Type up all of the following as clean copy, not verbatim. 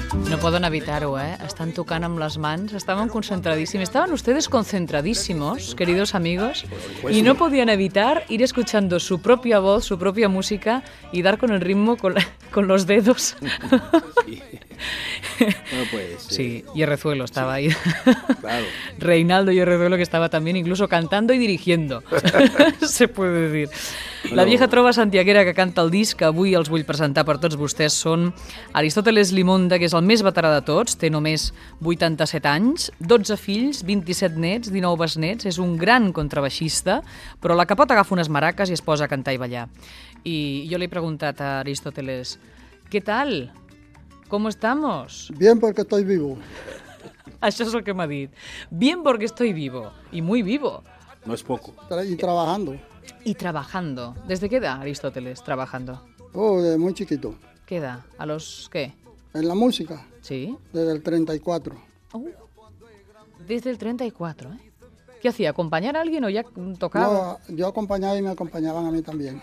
No poden evitar-ho, Estan tocant amb les mans, estaban concentradísimos. Estaban ustedes concentradísimos, queridos amigos, y no podían evitar ir escuchando su propia voz, su propia música y dar con el ritmo con los dedos. Sí. Bueno, pues, sí, Yerrezuelo estaba ahí. Claro. Reinaldo Yerrezuelo, que estaba también incluso cantando y dirigiendo, se puede decir. La vieja trova santiaguera que canta el disc que avui els vull presentar per tots vostès són Aristóteles Limonda, que és el més veterà de tots, té només 87 anys, 12 fills, 27 nets, 19 besnets, és un gran contrabaixista, però la capota agafa unes maraques i es posa a cantar i ballar. I jo li he preguntat a Aristóteles, ¿qué tal? ¿Cómo estamos? Bien porque estoy vivo. Això és el que m'ha dit. Bien porque estoy vivo, y muy vivo. No es poco. Y trabajando. Y trabajando. ¿Desde qué edad, Aristóteles, trabajando? Oh, de muy chiquito. ¿Qué edad? ¿A los qué? En la música, Sí. desde el 34. Desde el 34, ¿eh? ¿Qué hacía? ¿Acompañar a alguien o ya tocaba? No, yo acompañaba y me acompañaban a mí también.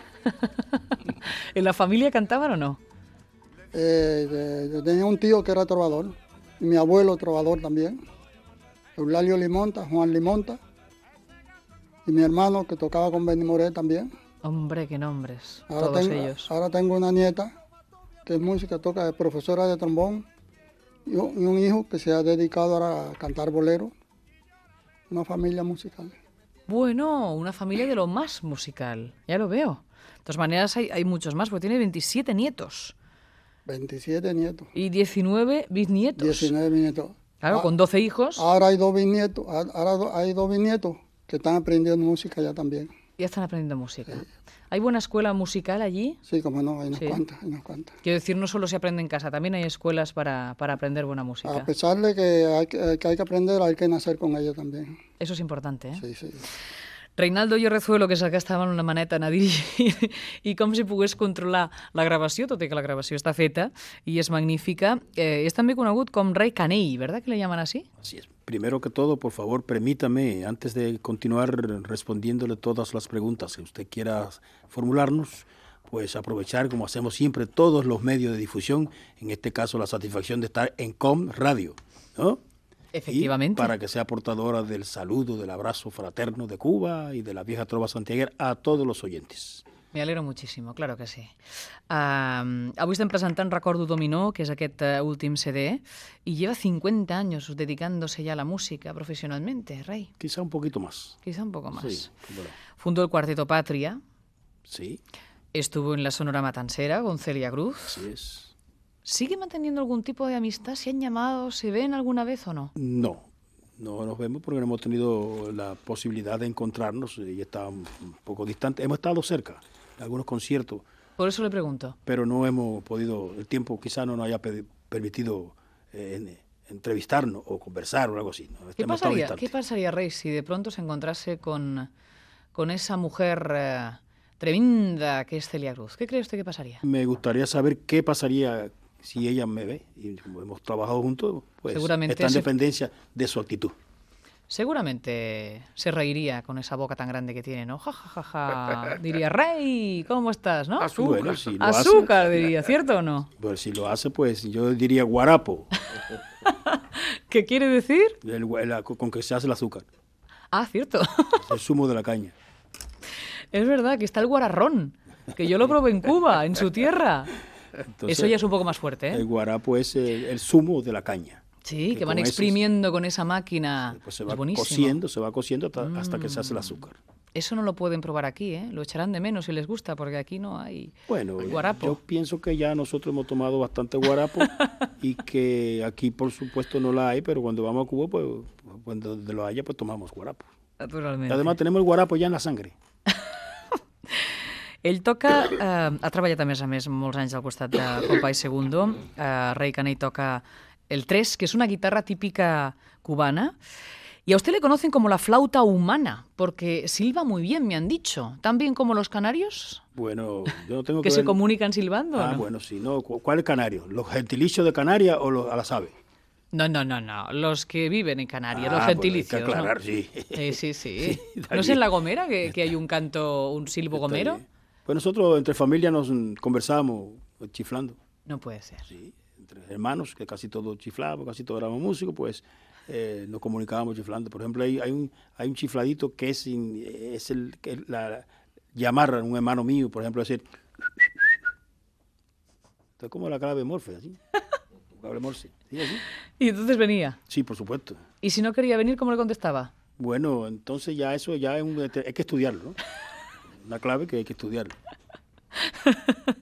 ¿En la familia cantaban o no? Yo tenía un tío que era trovador, y mi abuelo trovador también, Eulalio Limonta, Juan Limonta, y mi hermano que tocaba con Benny Moré también. Hombre, qué nombres, todos ellos. Ahora tengo una nieta que es música, toca, es profesora de trombón, y un hijo que se ha dedicado ahora a cantar bolero. Una familia musical. Bueno, una familia de lo más musical, ya lo veo. De todas maneras, hay muchos más, porque tiene 27 nietos. 27 nietos. Y 19 bisnietos. 19 bisnietos. Claro, con 12 hijos. Ahora hay dos bisnietos, hay dos bisnietos que están aprendiendo música ya también. Ya están aprendiendo música. Sí. ¿Hay buena escuela musical allí? Sí, como no, hay unas cuantas. Quiero decir, no solo se aprende en casa, también hay escuelas para aprender buena música. A pesar de que hay que aprender, hay que nacer con ella también. Eso es importante, Sí, sí. Reinaldo Yerrezuelo, que és el que estava en una maneta a dirigir, i com si pogués controlar la gravació, tot i que la gravació està feta i és magnífica. És també conegut com Rey Caney, ¿verdad que le llaman así? Así es. Primero que todo, por favor, permítame, antes de continuar respondiéndole todas las preguntas que usted quiera formularnos, pues aprovechar, como hacemos siempre, todos los medios de difusión, en este caso la satisfacción de estar en Com Radio, ¿no? Efectivamente. Y para que sea portadora del saludo, del abrazo fraterno de Cuba y de la vieja trova santiaguera a todos los oyentes. Me alegro muchísimo, claro que sí. Avui estem presentant Recordo Dominó, que és aquest últim CD, y lleva 50 años dedicándose ya a la música profesionalmente, Rey. Quizá un poquito más. Quizá un poco más. Sí, bueno. Fundó el Cuarteto Patria. Sí. Estuvo en la Sonora Matancera con Celia Cruz. Así es. ¿Sigue manteniendo algún tipo de amistad? ¿Se han llamado? ¿Se ven alguna vez o no? No nos vemos porque no hemos tenido la posibilidad de encontrarnos y está un poco distante. Hemos estado cerca en algunos conciertos. Por eso le pregunto. Pero no hemos podido, el tiempo quizá no nos haya permitido entrevistarnos o conversar o algo así. ¿No? ¿Qué pasaría, Rey, si de pronto se encontrase con esa mujer tremenda que es Celia Cruz? ¿Qué cree usted que pasaría? Me gustaría saber qué pasaría si ella me ve y como hemos trabajado juntos, pues está en dependencia de su actitud. Seguramente se reiría con esa boca tan grande que tiene, ¿no? Ja, ja, ja, ja. Diría, Rey, ¿cómo estás? ¿No? Azúcar. Bueno, si azúcar, diría, ¿cierto o no? Pues si lo hace, pues yo diría guarapo. ¿Qué quiere decir? Con que se hace el azúcar. Ah, cierto. El zumo de la caña. Es verdad que está el guararrón, que yo lo probé en Cuba, en su tierra. Entonces, eso ya es un poco más fuerte, ¿eh? El guarapo es el zumo de la caña. Sí, que van exprimiendo con esa máquina. Pues se va cociendo hasta que se hace el azúcar. Eso no lo pueden probar aquí, ¿eh? Lo echarán de menos si les gusta, porque aquí no hay guarapo. Yo pienso que ya nosotros hemos tomado bastante guarapo y que aquí, por supuesto, no la hay, pero cuando vamos a Cuba, pues cuando lo haya, pues tomamos guarapo. Naturalmente. Y además tenemos el guarapo ya en la sangre. Ell toca, ha treballat a més molts anys al costat de Compay Segundo. Rey Caney toca el tres, que es una guitarra típica cubana. Y a usted le conocen como la flauta humana, porque silba muy bien, me han dicho. ¿Tan bien como los canarios? Bueno, yo no tengo que se comunican silbando, ¿no? Bueno, sí. No. ¿Cuál es canario? ¿Los gentilicios de Canarias o a las aves? No. Los que viven en Canarias, los gentilicios. Bueno, hay que aclarar, ¿no? Sí. ¿No es en La Gomera que hay un canto, un silbo gomero? Pues nosotros entre familia nos conversábamos chiflando. No puede ser. Sí. entre hermanos, que casi todos chiflábamos, casi todos éramos músicos, pues nos comunicábamos chiflando. Por ejemplo, hay un chifladito que es llamar a un hermano mío, por ejemplo, decir... Entonces, como la clave Morse, así. Clave Morse, ¿sí, así? Y entonces venía. Sí, por supuesto. Y si no quería venir, ¿cómo le contestaba? Bueno, entonces ya eso ya hay que estudiarlo, ¿no? Una clave que hay que estudiarlo.